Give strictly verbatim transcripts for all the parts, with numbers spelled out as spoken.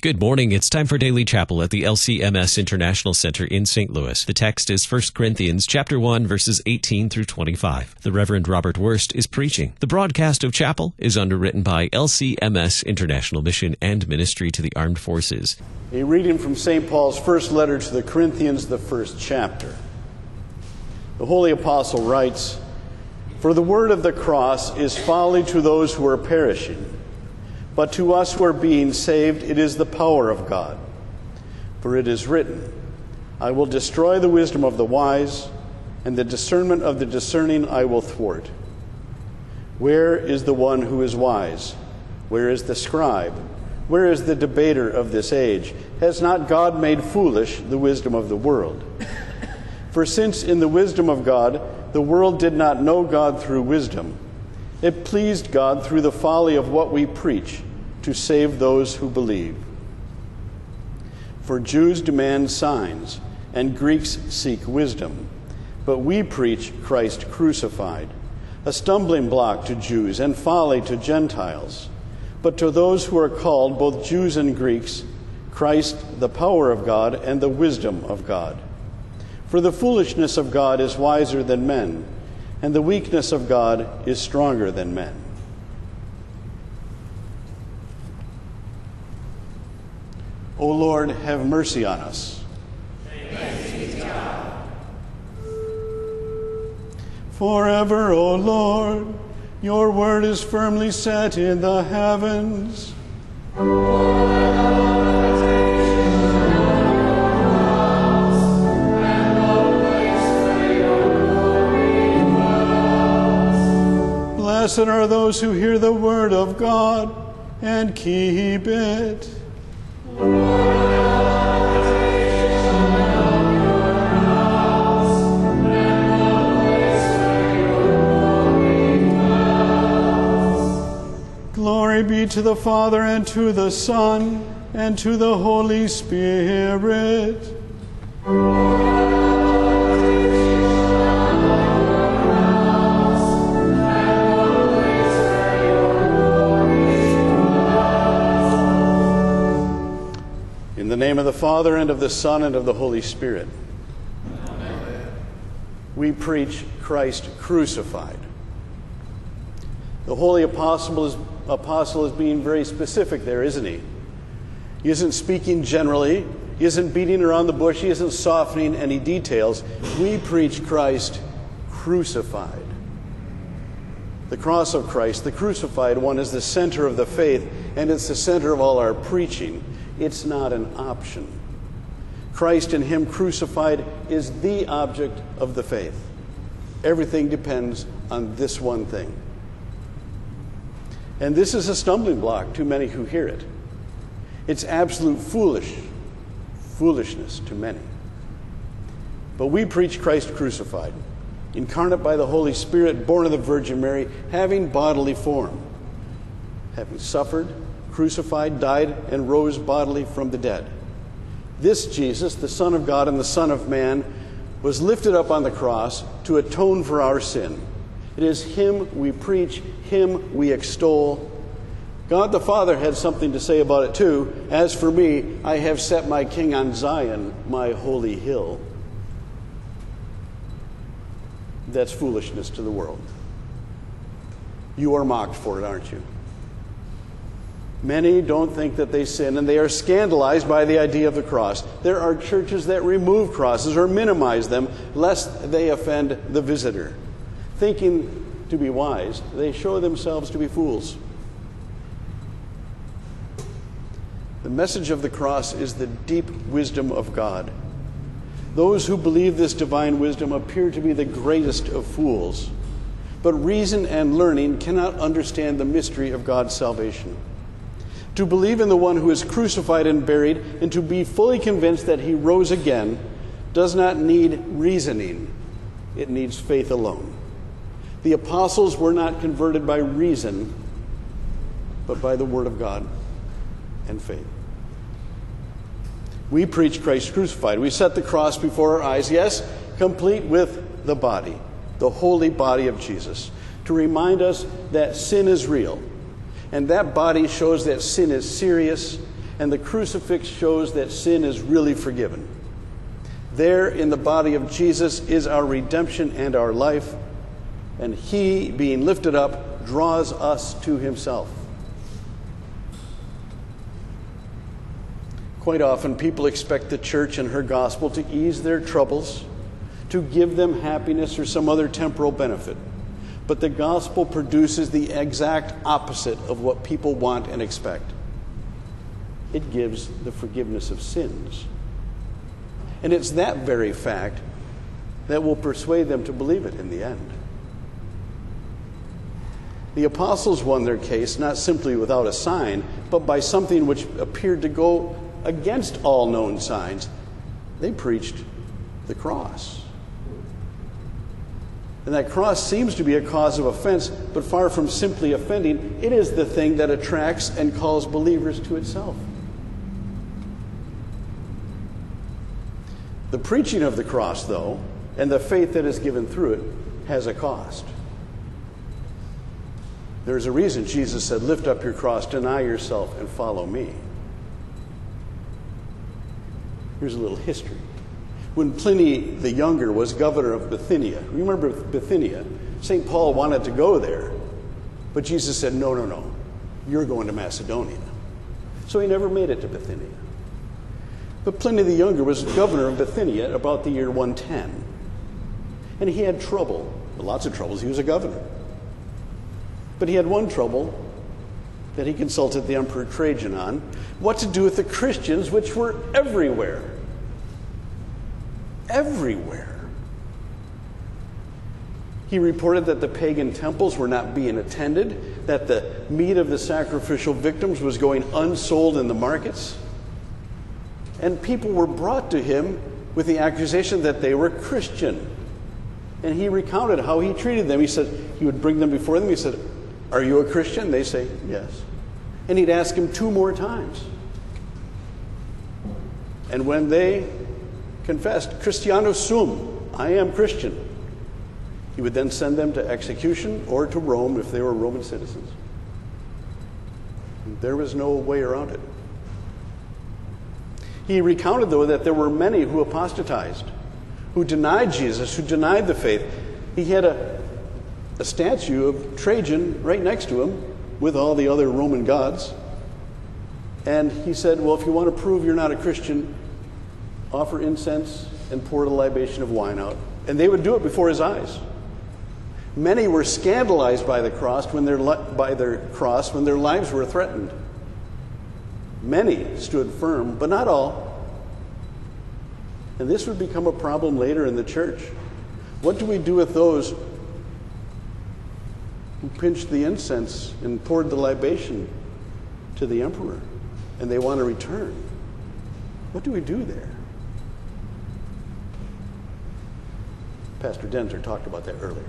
Good morning. It's time for Daily Chapel at the L C M S International Center in Saint Louis. The text is First Corinthians chapter one, verses eighteen through twenty-five. The Reverend Robert Wurst is preaching. The broadcast of chapel is underwritten by L C M S International Mission and Ministry to the Armed Forces. A reading from Saint Paul's first letter to the Corinthians, the first chapter. The Holy Apostle writes, "For the word of the cross is folly to those who are perishing, but to us who are being saved, it is the power of God. For it is written, I will destroy the wisdom of the wise, and the discernment of the discerning I will thwart. Where is the one who is wise? Where is the scribe? Where is the debater of this age? Has not God made foolish the wisdom of the world? For since in the wisdom of God, the world did not know God through wisdom, it pleased God through the folly of what we preach to save those who believe. For Jews demand signs, and Greeks seek wisdom, but we preach Christ crucified, a stumbling block to Jews and folly to Gentiles. But to those who are called, both Jews and Greeks, Christ the power of God and the wisdom of God. For the foolishness of God is wiser than men, and the weakness of God is stronger than men." O Lord, have mercy on us. Thanks be to God. Forever, O Lord, your word is firmly set in the heavens. Blessed are those who hear the word of God and keep it. Glory be to the Father, and to the Son, and to the Holy Spirit. In the name of the Father, and of the Son, and of the Holy Spirit. Amen. We preach Christ crucified. The Holy Apostle is, Apostle is being very specific there, isn't he? He isn't speaking generally. He isn't beating around the bush. He isn't softening any details. We preach Christ crucified. The cross of Christ, the crucified one, is the center of the faith, and it's the center of all our preaching. It's not an option. Christ and Him crucified is the object of the faith. Everything depends on this one thing. And this is a stumbling block to many who hear it. It's absolute foolish, foolishness to many. But we preach Christ crucified, incarnate by the Holy Spirit, born of the Virgin Mary, having bodily form, having suffered, crucified, died, and rose bodily from the dead. This Jesus, the Son of God and the Son of Man, was lifted up on the cross to atone for our sin. It is Him we preach, Him we extol. God the Father had something to say about it too. As for me, I have set my King on Zion, my holy hill. That's foolishness to the world. You are mocked for it, aren't you? Many don't think that they sin, and they are scandalized by the idea of the cross. There are churches that remove crosses or minimize them, lest they offend the visitor. Thinking to be wise, they show themselves to be fools. The message of the cross is the deep wisdom of God. Those who believe this divine wisdom appear to be the greatest of fools, but reason and learning cannot understand the mystery of God's salvation. To believe in the one who is crucified and buried, and to be fully convinced that He rose again, does not need reasoning. It needs faith alone. The apostles were not converted by reason, but by the Word of God and faith. We preach Christ crucified. We set the cross before our eyes, yes, complete with the body, the holy body of Jesus, to remind us that sin is real. And that body shows that sin is serious And the crucifix shows that sin is really forgiven. There in the body of Jesus is our redemption and our life, and he, being lifted up, draws us to himself. Quite often, people expect the church and her gospel to ease their troubles, to give them happiness or some other temporal benefit. But the gospel produces the exact opposite of what people want and expect. It gives the forgiveness of sins. And it's that very fact that will persuade them to believe it in the end. The apostles won their case not simply without a sign, but by something which appeared to go against all known signs. They preached the cross. And that cross seems to be a cause of offense, but far from simply offending, it is the thing that attracts and calls believers to itself. The preaching of the cross, though, and the faith that is given through it, has a cost. There's a reason Jesus said, "Lift up your cross, deny yourself, and follow me." Here's a little history. When Pliny the Younger was governor of Bithynia, remember Bithynia? Saint Paul wanted to go there, but Jesus said, no, no, no, you're going to Macedonia. So he never made it to Bithynia. But Pliny the Younger was governor of Bithynia about the year one ten. And he had trouble, lots of troubles. He was a governor. But he had one trouble that he consulted the Emperor Trajan on, what to do with the Christians, which were everywhere. Everywhere. He reported that the pagan temples were not being attended, that the meat of the sacrificial victims was going unsold in the markets. And people were brought to him with the accusation that they were Christian. And he recounted how he treated them. He said he would bring them before them. He said, "Are you a Christian?" They say, "Yes." And he'd ask him two more times. And when they confessed, "Christianus sum," I am Christian, he would then send them to execution or to Rome if they were Roman citizens. There was no way around it. He recounted, though, that there were many who apostatized, who denied Jesus, who denied the faith. He had a, a statue of Trajan right next to him with all the other Roman gods. And he said, well, if you want to prove you're not a Christian, offer incense and pour the libation of wine out. And they would do it before his eyes. Many were scandalized by the cross when their, by their cross when their lives were threatened. Many stood firm, but not all. And this would become a problem later in the church. What do we do with those who pinched the incense and poured the libation to the emperor, and they want to return? What do we do there? Pastor Denzer talked about that earlier.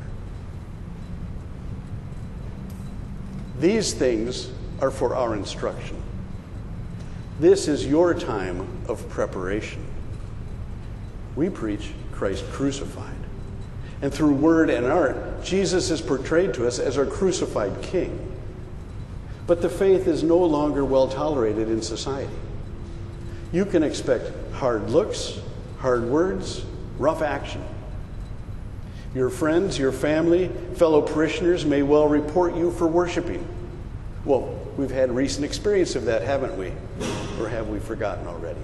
These things are for our instruction. This is your time of preparation. We preach Christ crucified. And through word and art, Jesus is portrayed to us as our crucified King. But the faith is no longer well tolerated in society. You can expect hard looks, hard words, rough action. Your friends, your family, fellow parishioners may well report you for worshiping. Well, we've had recent experience of that, haven't we? Or have we forgotten already?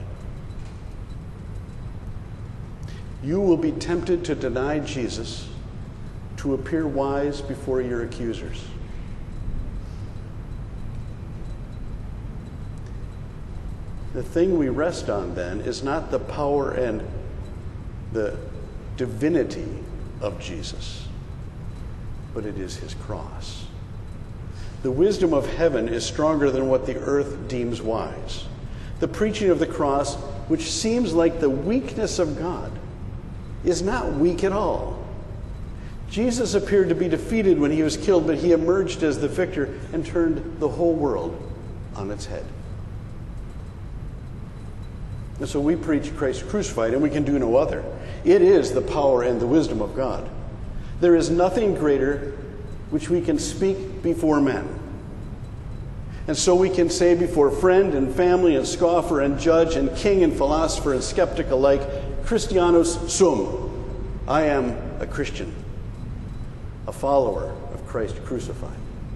You will be tempted to deny Jesus, to appear wise before your accusers. The thing we rest on then is not the power and the divinity of Jesus, but it is his cross. The wisdom of heaven is stronger than what the earth deems wise. The preaching of the cross, which seems like the weakness of God, is not weak at all. Jesus appeared to be defeated when he was killed, but he emerged as the victor and turned the whole world on its head. And so we preach Christ crucified, and we can do no other. It is the power and the wisdom of God. There is nothing greater which we can speak before men. And so we can say before friend and family and scoffer and judge and king and philosopher and skeptic alike, Christianus sum. I am a Christian, a follower of Christ crucified.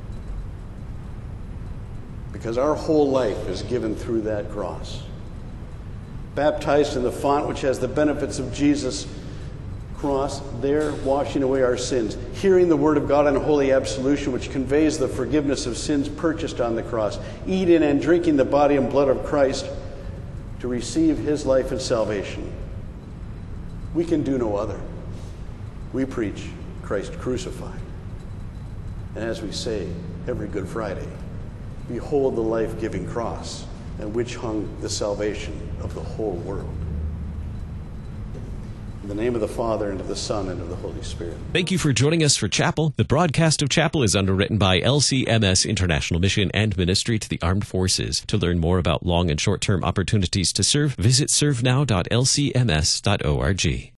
Because our whole life is given through that cross. Baptized in the font which has the benefits of Jesus' cross, there washing away our sins. Hearing the word of God in holy absolution, which conveys the forgiveness of sins purchased on the cross. Eating and drinking the body and blood of Christ to receive his life and salvation. We can do no other. We preach Christ crucified. And as we say every Good Friday, behold the life-giving cross, on which hung the salvation of the whole world. In the name of the Father, and of the Son, and of the Holy Spirit. Thank you for joining us for Chapel. The broadcast of Chapel is underwritten by L C M S International Mission and Ministry to the Armed Forces. To learn more about long and short-term opportunities to serve, visit serve now dot l c m s dot org.